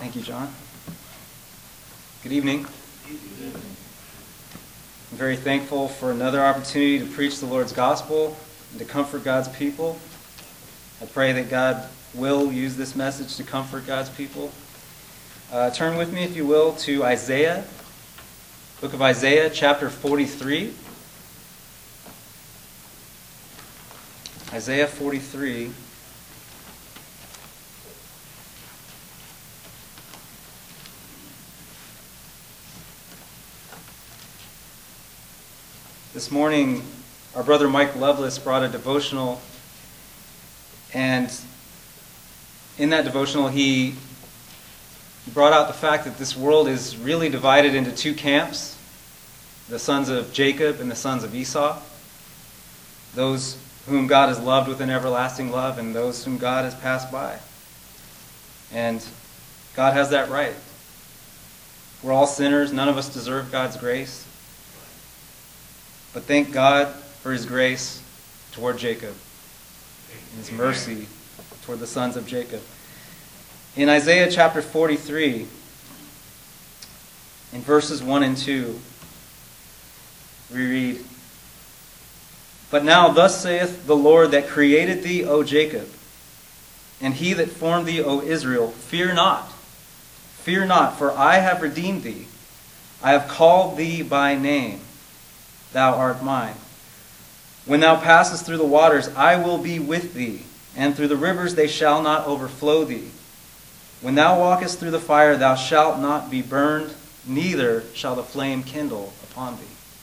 Thank you, John. Good evening. I'm very thankful for another opportunity to preach the Lord's gospel and to comfort God's people. I pray that God will use this message to comfort God's people. Turn with me, if you will, to Isaiah, book of Isaiah, chapter 43. Isaiah 43. This morning, our brother Mike Lovelace brought a devotional, and in that devotional he brought out the fact that this world is really divided into two camps, the sons of Jacob and the sons of Esau, those whom God has loved with an everlasting love and those whom God has passed by. And God has that right. We're all sinners. None of us deserve God's grace. But thank God for His grace toward Jacob and His mercy toward the sons of Jacob. In Isaiah chapter 43, in verses 1 and 2, we read, "But now thus saith the Lord that created thee, O Jacob, and He that formed thee, O Israel, fear not, for I have redeemed thee. I have called thee by name. Thou art mine. When thou passest through the waters, I will be with thee, and through the rivers they shall not overflow thee. When thou walkest through the fire, thou shalt not be burned, neither shall the flame kindle upon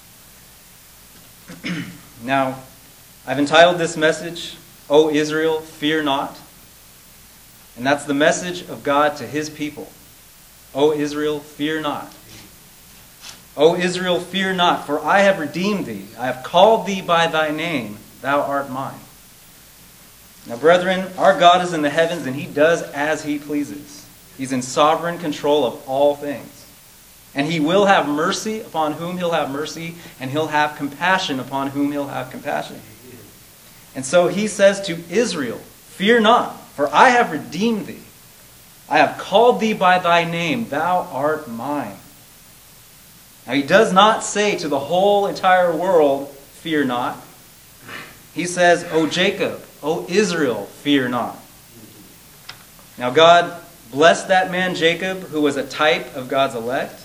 thee." Now, I've entitled this message, "O Israel, fear not." And that's the message of God to His people. O Israel, fear not. O Israel, fear not, for I have redeemed thee. I have called thee by thy name. Thou art mine. Now, brethren, our God is in the heavens, and He does as He pleases. He's in sovereign control of all things. And He will have mercy upon whom He'll have mercy, and He'll have compassion upon whom He'll have compassion. And so He says to Israel, "Fear not, for I have redeemed thee. I have called thee by thy name. Thou art mine." Now, He does not say to the whole entire world, "Fear not." He says, "O Jacob, O Israel, fear not." Now, God blessed that man Jacob, who was a type of God's elect.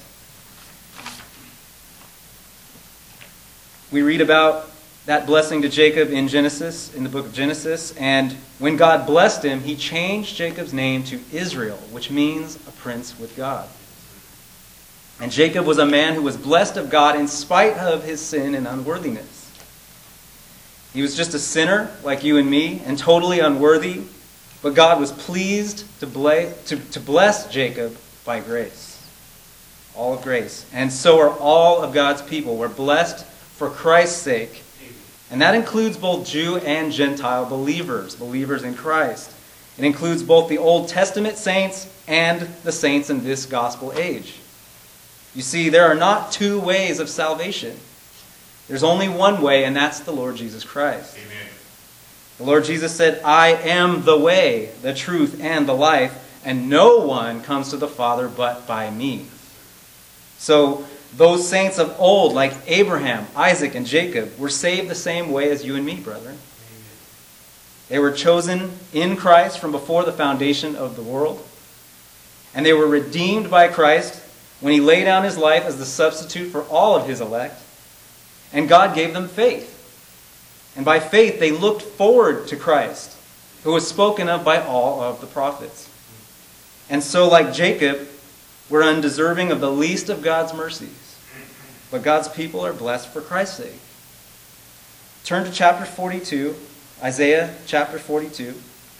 We read about that blessing to Jacob in Genesis, in the book of Genesis. And when God blessed him, He changed Jacob's name to Israel, which means a prince with God. And Jacob was a man who was blessed of God in spite of his sin and unworthiness. He was just a sinner like you and me and totally unworthy, but God was pleased to bless Jacob by grace. All of grace. And so are all of God's people. We're blessed for Christ's sake. And that includes both Jew and Gentile believers in Christ. It includes both the Old Testament saints and the saints in this gospel age. You see, there are not two ways of salvation. There's only one way, and that's the Lord Jesus Christ. Amen. The Lord Jesus said, "I am the way, the truth, and the life, and no one comes to the Father but by me." So, those saints of old, like Abraham, Isaac, and Jacob, were saved the same way as you and me, brethren. They were chosen in Christ from before the foundation of the world. And they were redeemed by Christ when He laid down His life as the substitute for all of His elect. And God gave them faith. And by faith they looked forward to Christ, who was spoken of by all of the prophets. And so, like Jacob, we're undeserving of the least of God's mercies. But God's people are blessed for Christ's sake. Turn to chapter 42, Isaiah chapter 42.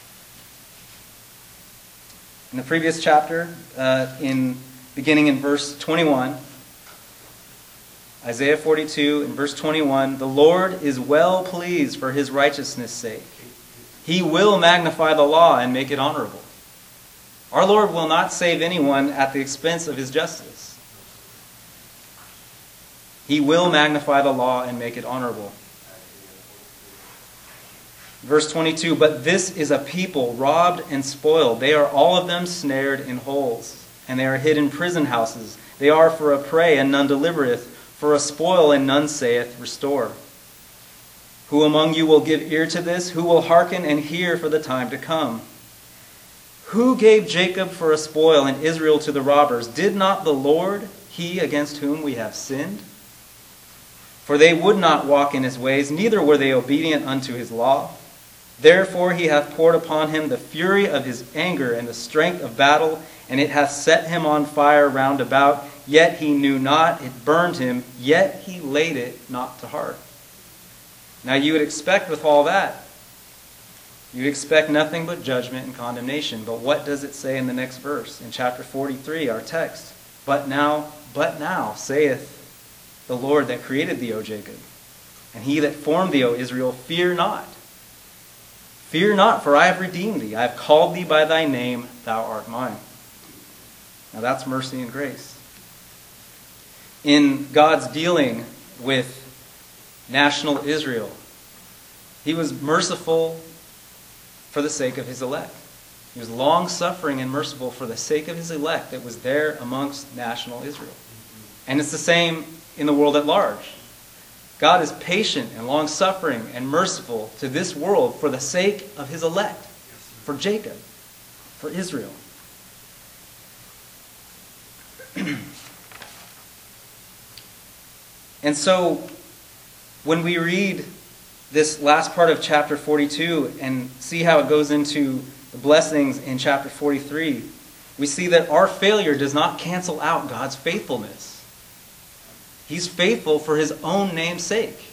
In the previous chapter, beginning in verse 21, Isaiah 42 in verse 21, "The Lord is well pleased for His righteousness' sake. He will magnify the law and make it honorable." Our Lord will not save anyone at the expense of His justice. He will magnify the law and make it honorable. Verse 22, "But this is a people robbed and spoiled. They are all of them snared in holes. and they are hid in prison houses. They are for a prey, and none delivereth, for a spoil, and none saith, Restore. Who among you will give ear to this? Who will hearken and hear for the time to come? Who gave Jacob for a spoil and Israel to the robbers? Did not the Lord, he against whom we have sinned? For they would not walk in his ways, neither were they obedient unto his law. Therefore he hath poured upon him the fury of his anger and the strength of battle, and it hath set him on fire round about. Yet he knew not, it burned him, yet he laid it not to heart. Now you would expect with all that, you'd expect nothing but judgment and condemnation. But what does it say in the next verse? In chapter 43, our text. But now, saith the Lord that created thee, O Jacob, and he that formed thee, O Israel, fear not. Fear not, for I have redeemed thee. I have called thee by thy name, thou art mine. Now that's mercy and grace. In God's dealing with national Israel, he was merciful for the sake of his elect. He was long-suffering and merciful for the sake of his elect that was there amongst national Israel. And it's the same in the world at large. God is patient and long-suffering and merciful to this world for the sake of his elect, for Jacob, for Israel. And so, when we read this last part of chapter 42 and see how it goes into the blessings in chapter 43, we see that our failure does not cancel out God's faithfulness. He's faithful for his own name's sake.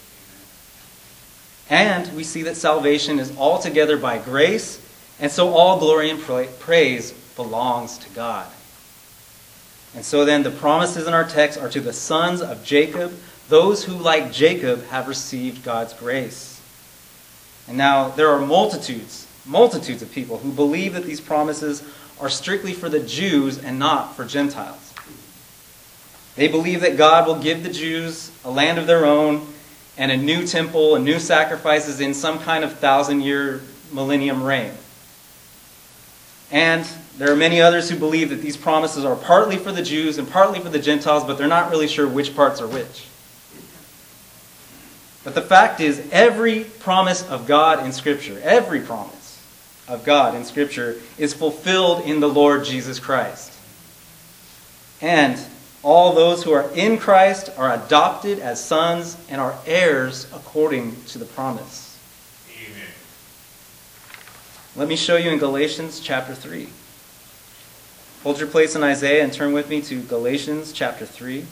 And we see that salvation is altogether by grace, and so all glory and praise belongs to God. And so then the promises in our text are to the sons of Jacob, those who, like Jacob, have received God's grace. And now there are multitudes of people who believe that these promises are strictly for the Jews and not for Gentiles. They believe that God will give the Jews a land of their own and a new temple and new sacrifices in some kind of 1,000-year millennium reign. And there are many others who believe that these promises are partly for the Jews and partly for the Gentiles, but they're not really sure which parts are which. But the fact is, every promise of God in Scripture, every promise of God in Scripture is fulfilled in the Lord Jesus Christ. And all those who are in Christ are adopted as sons and are heirs according to the promise. Amen. Let me show you in Galatians chapter 3. Hold your place in Isaiah and turn with me to Galatians chapter 3.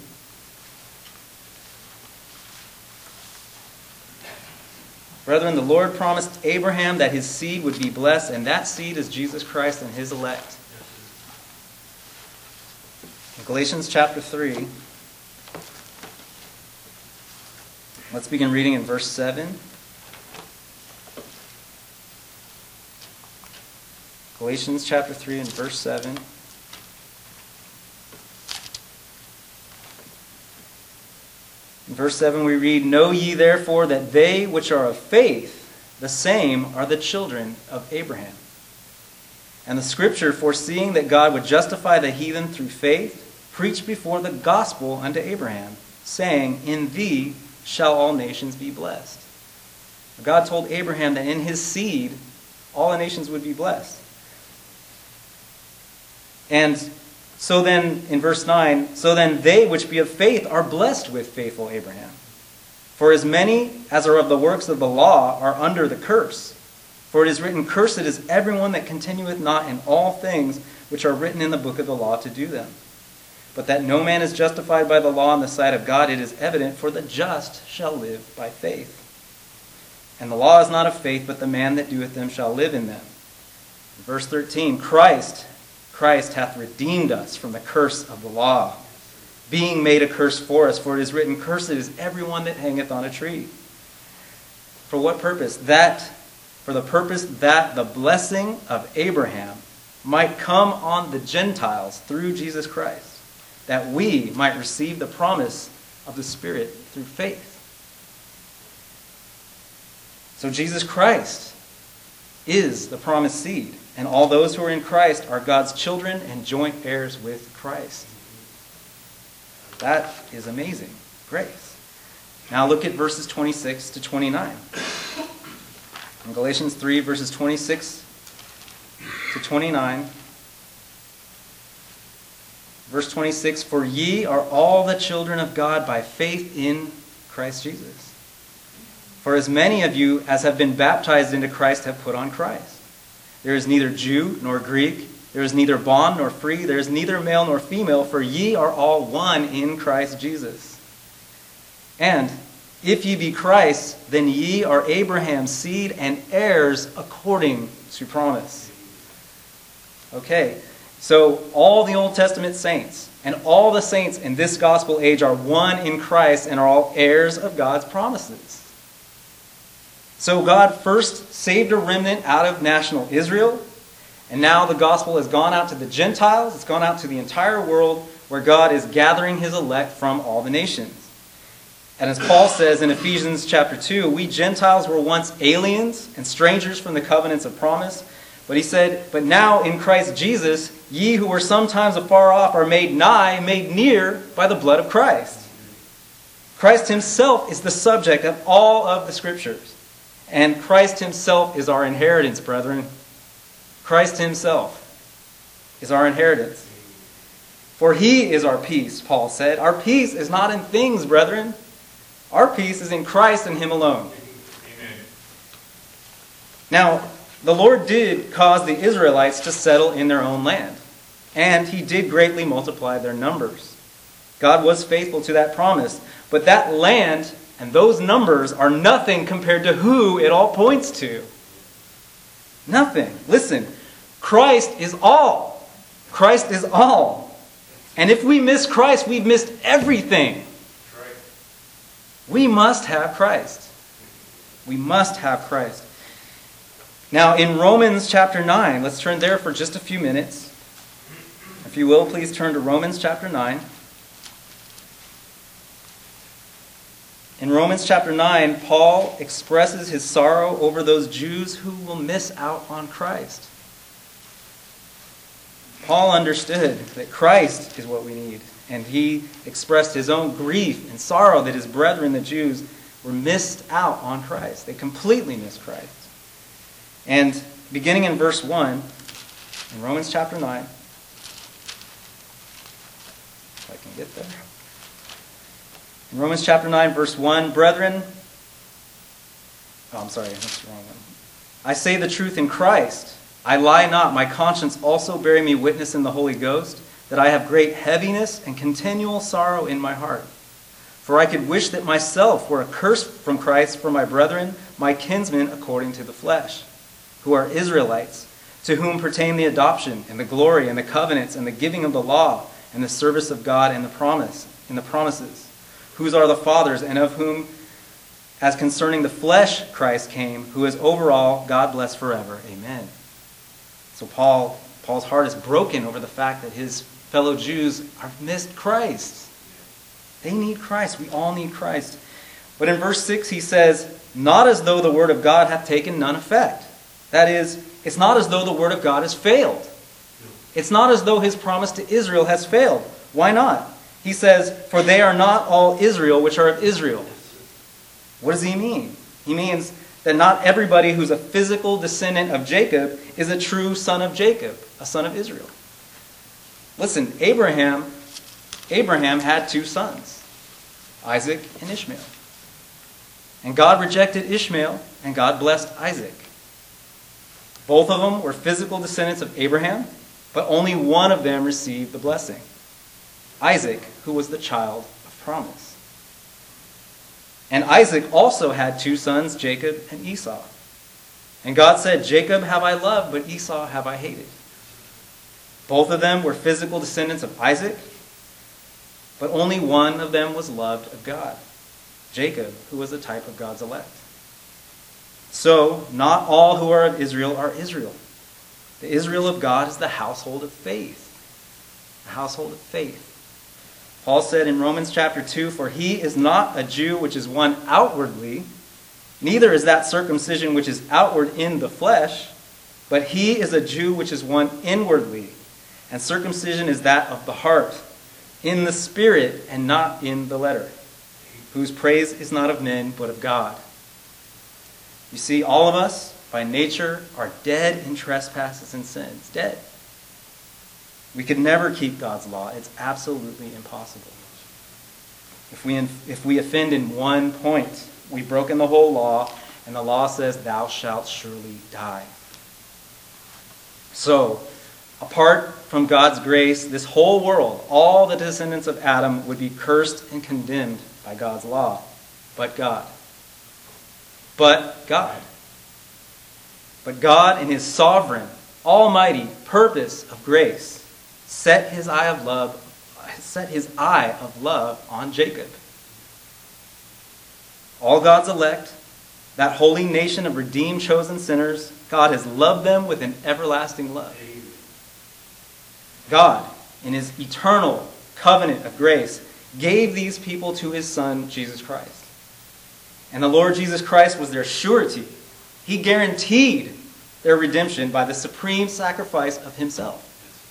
Brethren, the Lord promised Abraham that his seed would be blessed, and that seed is Jesus Christ and his elect. Galatians chapter 3. Let's begin reading in verse 7. Galatians chapter 3 and verse 7. In verse 7 we read, Know ye therefore that they which are of faith, the same are the children of Abraham. And the Scripture, foreseeing that God would justify the heathen through faith, preached before the gospel unto Abraham, saying, In thee shall all nations be blessed. God told Abraham that in his seed all the nations would be blessed. And so then, in verse 9, So then they which be of faith are blessed with faithful Abraham. For as many as are of the works of the law are under the curse. For it is written, Cursed is everyone that continueth not in all things which are written in the book of the law to do them. But that no man is justified by the law in the sight of God, it is evident, for the just shall live by faith. And the law is not of faith, but the man that doeth them shall live in them. Verse 13, Christ hath redeemed us from the curse of the law, being made a curse for us. For it is written, Cursed is everyone that hangeth on a tree. For what purpose? For the purpose that the blessing of Abraham might come on the Gentiles through Jesus Christ, that we might receive the promise of the Spirit through faith. So Jesus Christ is the promised seed, And all those who are in Christ are God's children and joint heirs with Christ. That is amazing grace. Now look at verses 26 to 29. In Galatians 3, verses 26 to 29. Verse 26, for ye are all the children of God by faith in Christ Jesus. For as many of you as have been baptized into Christ have put on Christ. There is neither Jew nor Greek, there is neither bond nor free, there is neither male nor female, for ye are all one in Christ Jesus. And if ye be Christ, then ye are Abraham's seed and heirs according to promise. Okay, so all the Old Testament saints and all the saints in this gospel age are one in Christ and are all heirs of God's promises. So God first saved a remnant out of national Israel, and now the gospel has gone out to the Gentiles, it's gone out to the entire world, where God is gathering his elect from all the nations. And as Paul says in Ephesians chapter 2, we Gentiles were once aliens and strangers from the covenants of promise. But he said, but now in Christ Jesus, ye who were sometimes afar off are made nigh, made near by the blood of Christ. Christ himself is the subject of all of the scriptures. And Christ himself is our inheritance, brethren. Christ himself is our inheritance. For he is our peace, Paul said. Our peace is not in things, brethren. Our peace is in Christ and him alone. Amen. Now, the Lord did cause the Israelites to settle in their own land, and he did greatly multiply their numbers. God was faithful to that promise, but that land and those numbers are nothing compared to who it all points to. Nothing. Listen, Christ is all. Christ is all. And if we miss Christ, we've missed everything. We must have Christ. We must have Christ. Now, in Romans chapter 9, let's turn there for just a few minutes. If you will, please turn to Romans chapter 9. In Romans chapter 9, Paul expresses his sorrow over those Jews who will miss out on Christ. Paul understood that Christ is what we need, and he expressed his own grief and sorrow that his brethren, the Jews, were missed out on Christ. They completely missed Christ. And beginning in verse 1, in Romans chapter 9, if I can get there. In Romans chapter 9, verse 1, brethren, that's the wrong one. I say the truth in Christ. I lie not. My conscience also bearing me witness in the Holy Ghost, that I have great heaviness and continual sorrow in my heart. For I could wish that myself were accursed from Christ for my brethren, my kinsmen according to the flesh, who are Israelites, to whom pertain the adoption and the glory and the covenants and the giving of the law and the service of God and the promises, whose are the fathers, and of whom, as concerning the flesh, Christ came, who is over all, God bless forever. Amen. So Paul's heart is broken over the fact that his fellow Jews have missed Christ. They need Christ. We all need Christ. But in verse 6 he says, not as though the word of God hath taken none effect. That is, it's not as though the word of God has failed. It's not as though his promise to Israel has failed. Why not? He says, for they are not all Israel which are of Israel. What does he mean? He means that not everybody who's a physical descendant of Jacob is a true son of Jacob, a son of Israel. Listen, Abraham had two sons, Isaac and Ishmael. And God rejected Ishmael, and God blessed Isaac. Both of them were physical descendants of Abraham, but only one of them received the blessing. Isaac, who was the child of promise. And Isaac also had two sons, Jacob and Esau. And God said, Jacob have I loved, but Esau have I hated. Both of them were physical descendants of Isaac, but only one of them was loved of God, Jacob, who was a type of God's elect. So, not all who are of Israel are Israel. The Israel of God is the household of faith. The household of faith. Paul said in Romans chapter 2, for he is not a Jew which is one outwardly, neither is that circumcision which is outward in the flesh, But he is a Jew which is one inwardly, and circumcision is that of the heart, in the spirit and not in the letter, whose praise is not of men but of God. You see, all of us, by nature, are dead in trespasses and sins. Dead. We could never keep God's law. It's absolutely impossible. If we offend in one point, we've broken the whole law, and the law says, thou shalt surely die. So, apart from God's grace, this whole world, all the descendants of Adam, would be cursed and condemned by God's law. But God. But God. But God, in his sovereign, almighty purpose of grace, set his eye of love on Jacob. All God's elect, that holy nation of redeemed, chosen sinners, God has loved them with an everlasting love. God, in his eternal covenant of grace, gave these people to his Son, Jesus Christ. And the Lord Jesus Christ was their surety. He guaranteed their redemption by the supreme sacrifice of himself.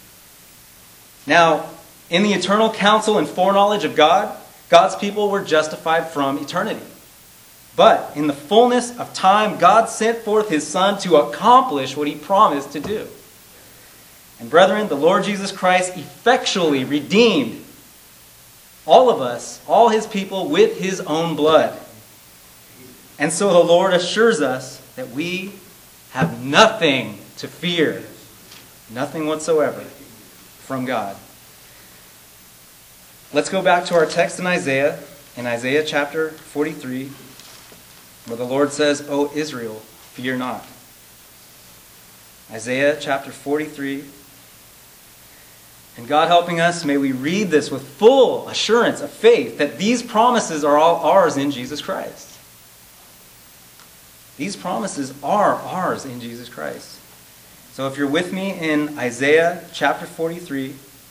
Now, in the eternal counsel and foreknowledge of God, God's people were justified from eternity. But in the fullness of time, God sent forth his Son to accomplish what he promised to do. And brethren, the Lord Jesus Christ effectually redeemed all of us, all his people, with his own blood. And so the Lord assures us that we have nothing to fear, nothing whatsoever, from God. Let's go back to our text in Isaiah chapter 43, where the Lord says, O Israel, fear not. Isaiah chapter 43. And God helping us, may we read this with full assurance of faith that these promises are all ours in Jesus Christ. These promises are ours in Jesus Christ. So if you're with me in Isaiah chapter 43,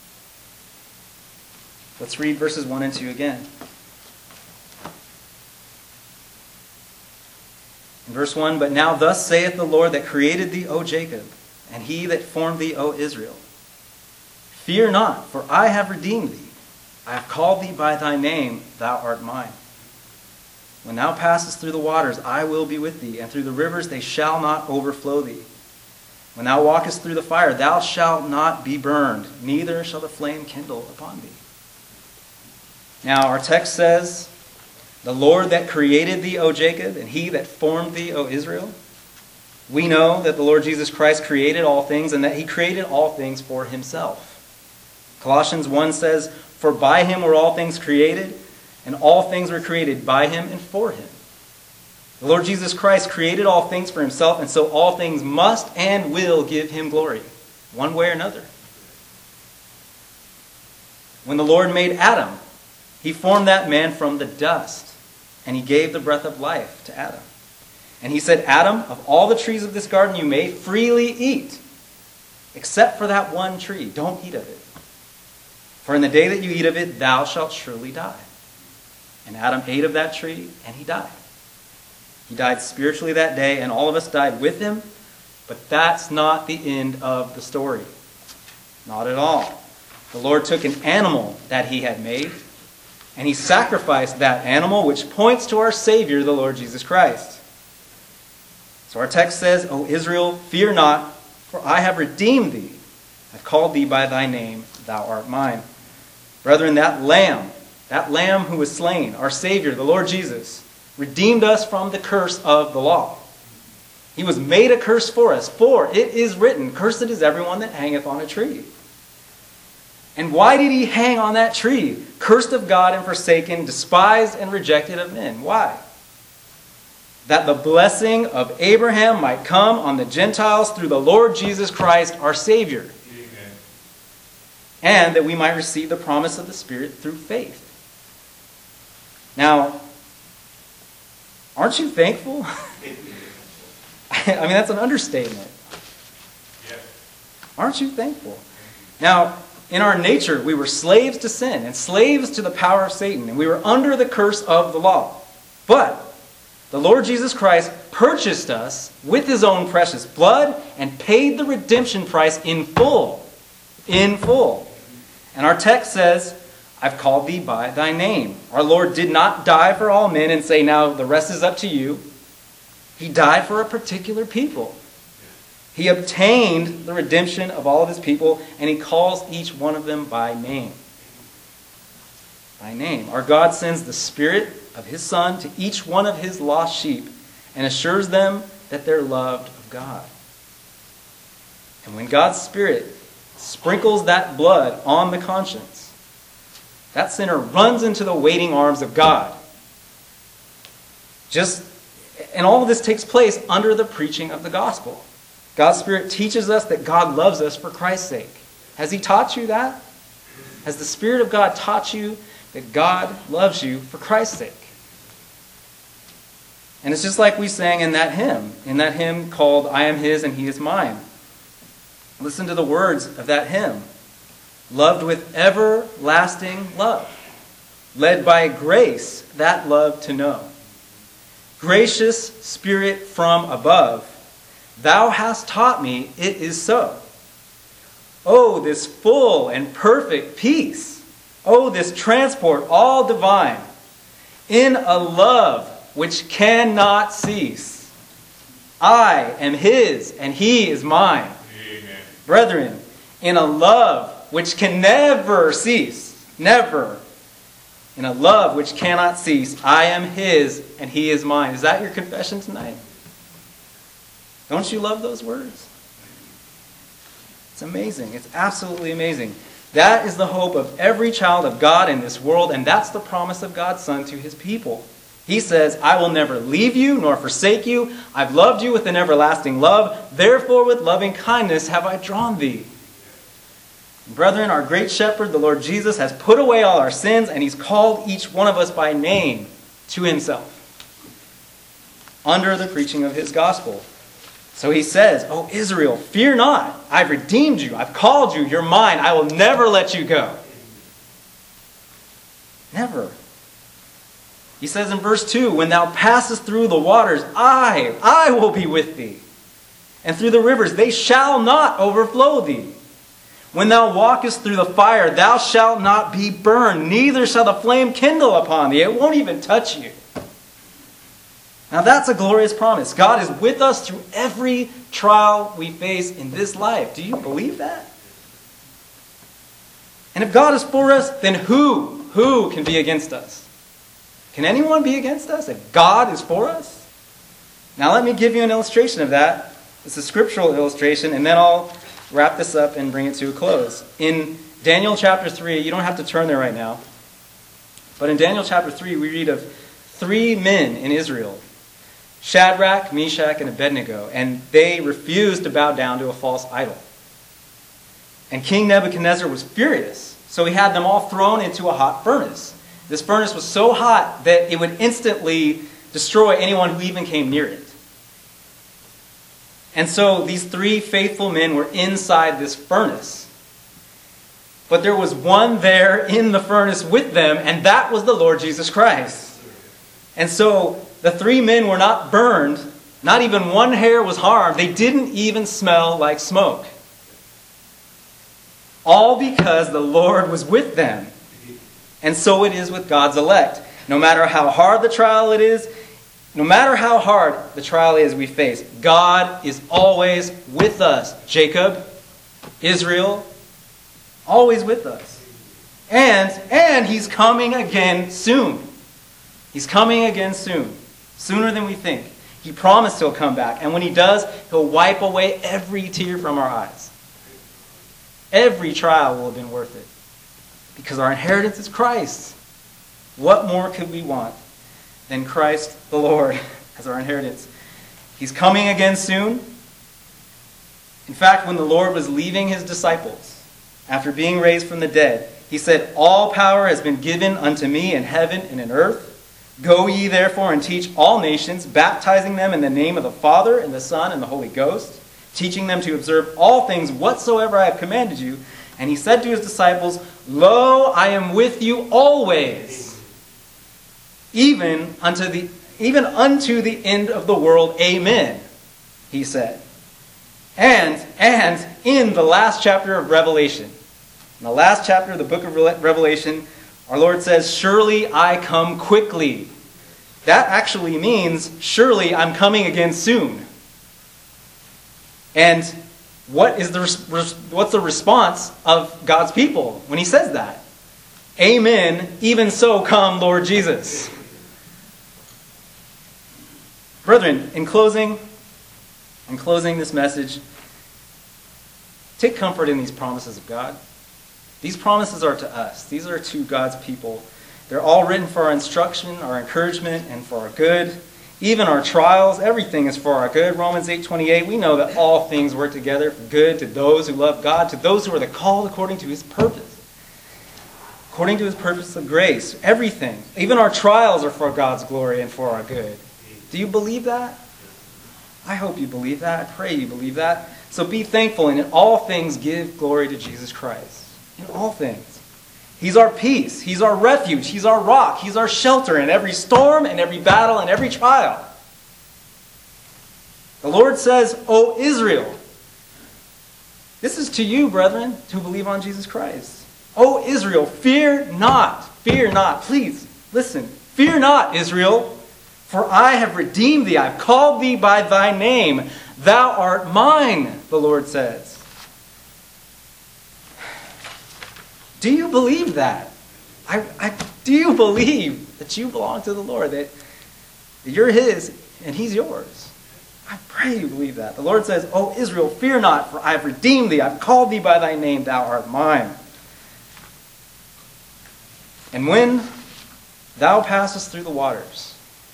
let's read verses 1 and 2 again. In verse 1, But now thus saith the Lord that created thee, O Jacob, and he that formed thee, O Israel. Fear not, for I have redeemed thee. I have called thee by thy name, thou art mine. When thou passest through the waters, I will be with thee, and through the rivers they shall not overflow thee. When thou walkest through the fire, thou shalt not be burned, neither shall the flame kindle upon thee. Now our text says, The Lord that created thee, O Jacob, and he that formed thee, O Israel. We know that the Lord Jesus Christ created all things, and that he created all things for himself. Colossians 1 says, For by him were all things created, and all things were created by him and for him. The Lord Jesus Christ created all things for himself, and so all things must and will give him glory, one way or another. When the Lord made Adam, he formed that man from the dust, and he gave the breath of life to Adam. And he said, Adam, of all the trees of this garden you may freely eat, except for that one tree. Don't eat of it. For in the day that you eat of it, thou shalt surely die. And Adam ate of that tree, and he died. He died spiritually that day, and all of us died with him. But that's not the end of the story. Not at all. The Lord took an animal that he had made, and he sacrificed that animal, which points to our Savior, the Lord Jesus Christ. So our text says, O Israel, fear not, for I have redeemed thee. I have called thee by thy name, thou art mine. Brethren, that lamb who was slain, our Savior, the Lord Jesus, redeemed us from the curse of the law. He was made a curse for us, for it is written, Cursed is everyone that hangeth on a tree. And why did he hang on that tree? Cursed of God and forsaken, despised and rejected of men. Why? That the blessing of Abraham might come on the Gentiles through the Lord Jesus Christ, our Savior. Amen. And that we might receive the promise of the Spirit through faith. Now, aren't you thankful? I mean, that's an understatement. Yeah. Aren't you thankful? Now, in our nature, we were slaves to sin and slaves to the power of Satan, and we were under the curse of the law. But The Lord Jesus Christ purchased us with his own precious blood and paid the redemption price in full. In full. And our text says, I've called thee by thy name. Our Lord did not die for all men and say, now the rest is up to you. He died for a particular people. He obtained the redemption of all of his people, and he calls each one of them by name. By name. Our God sends the Spirit of his Son to each one of his lost sheep and assures them that they're loved of God. And when God's Spirit sprinkles that blood on the conscience, that sinner runs into the waiting arms of God. And all of this takes place under the preaching of the gospel. God's Spirit teaches us that God loves us for Christ's sake. Has he taught you that? Has the Spirit of God taught you that God loves you for Christ's sake? And it's just like we sang in that hymn called I Am His and He Is Mine. Listen to the words of that hymn. Loved with everlasting love, led by grace that love to know. Gracious Spirit from above, thou hast taught me it is so. Oh, this full and perfect peace. Oh, this transport all divine. In a love which cannot cease. I am his and he is mine. Amen. Brethren, in a love which can never cease. Never. In a love which cannot cease. I am his and he is mine. Is that your confession tonight? Don't you love those words? It's amazing. It's absolutely amazing. That is the hope of every child of God in this world, and that's the promise of God's Son to his people. He says, I will never leave you nor forsake you. I've loved you with an everlasting love. Therefore, with loving kindness have I drawn thee. Brethren, our great shepherd, the Lord Jesus, has put away all our sins, and he's called each one of us by name to himself under the preaching of his gospel. So he says, O Israel, fear not. I've redeemed you. I've called you. You're mine. I will never let you go. Never. He says in verse 2, when thou passest through the waters, I will be with thee. And through the rivers, they shall not overflow thee. When thou walkest through the fire, thou shalt not be burned, neither shall the flame kindle upon thee. It won't even touch you. Now that's a glorious promise. God is with us through every trial we face in this life. Do you believe that? And if God is for us, then who can be against us? Can anyone be against us if God is for us? Now let me give you an illustration of that. It's a scriptural illustration, and then I'll wrap this up and bring it to a close. In Daniel chapter 3, you don't have to turn there right now, but in Daniel chapter 3, we read of 3 men in Israel, Shadrach, Meshach, and Abednego, and they refused to bow down to a false idol. And King Nebuchadnezzar was furious, so he had them all thrown into a hot furnace. This furnace was so hot that it would instantly destroy anyone who even came near it. And so these 3 faithful men were inside this furnace. But there was one there in the furnace with them, and that was the Lord Jesus Christ. And so the 3 men were not burned. Not even one hair was harmed. They didn't even smell like smoke. All because the Lord was with them. And so it is with God's elect. No matter how hard the trial it is, no matter how hard the trial is we face, God is always with us. Jacob, Israel, always with us. And he's coming again soon. He's coming again soon. Sooner than we think. He promised he'll come back. And when he does, he'll wipe away every tear from our eyes. Every trial will have been worth it. Because our inheritance is Christ. What more could we want than Christ the Lord as our inheritance? He's coming again soon. In fact, when the Lord was leaving his disciples, after being raised from the dead, he said, all power has been given unto me in heaven and in earth. Go ye therefore and teach all nations, baptizing them in the name of the Father and the Son and the Holy Ghost, teaching them to observe all things whatsoever I have commanded you. And he said to his disciples, Lo, I am with you always, even unto the even unto the end of the world, amen, he said. And in the last chapter of Revelation, in the last chapter of the book of Revelation, our Lord says, surely I come quickly. That actually means, surely I'm coming again soon. And what's the response of God's people when he says that? Amen, even so come, Lord Jesus. Brethren, in closing this message, take comfort in these promises of God. These promises are to us. These are to God's people. They're all written for our instruction, our encouragement, and for our good. Even our trials, everything is for our good. Romans 8:28, we know that all things work together for good to those who love God, to those who are the called according to his purpose. According to his purpose of grace. Everything, even our trials, are for God's glory and for our good. Do you believe that? I hope you believe that. I pray you believe that. So be thankful, and in all things give glory to Jesus Christ. In all things. He's our peace. He's our refuge. He's our rock. He's our shelter in every storm and every battle and every trial. The Lord says, O Israel. This is to you, brethren, who believe on Jesus Christ. O Israel, fear not. Fear not. Please, listen. Fear not, Israel. For I have redeemed thee. I've called thee by thy name. Thou art mine, the Lord says. Do you believe that? Do you believe that you belong to the Lord? That you're his and he's yours? I pray you believe that. The Lord says, O Israel, fear not, for I have redeemed thee. I've called thee by thy name. Thou art mine. And when thou passest through the waters,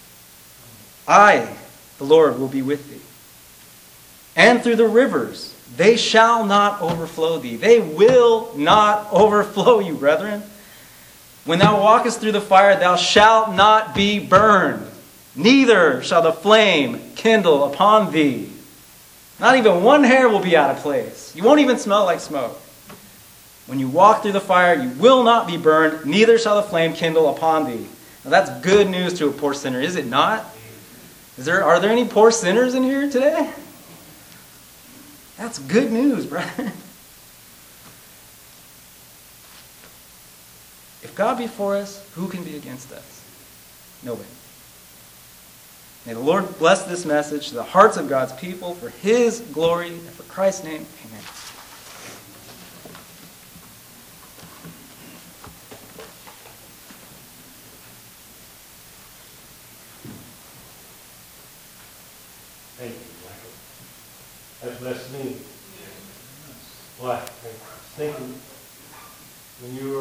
I, the Lord, will be with thee. And through the rivers, they shall not overflow thee. They will not overflow you, brethren. When thou walkest through the fire, thou shalt not be burned. Neither shall the flame kindle upon thee. Not even one hair will be out of place. You won't even smell like smoke. When you walk through the fire, you will not be burned. Neither shall the flame kindle upon thee. Now that's good news to a poor sinner, is it not? Are there any poor sinners in here today? That's good news, brother. If God be for us, who can be against us? Nobody. May the Lord bless this message to the hearts of God's people for his glory and for Christ's name. Amen. Thank you, Michael. That blessed me. Why? Thinking when you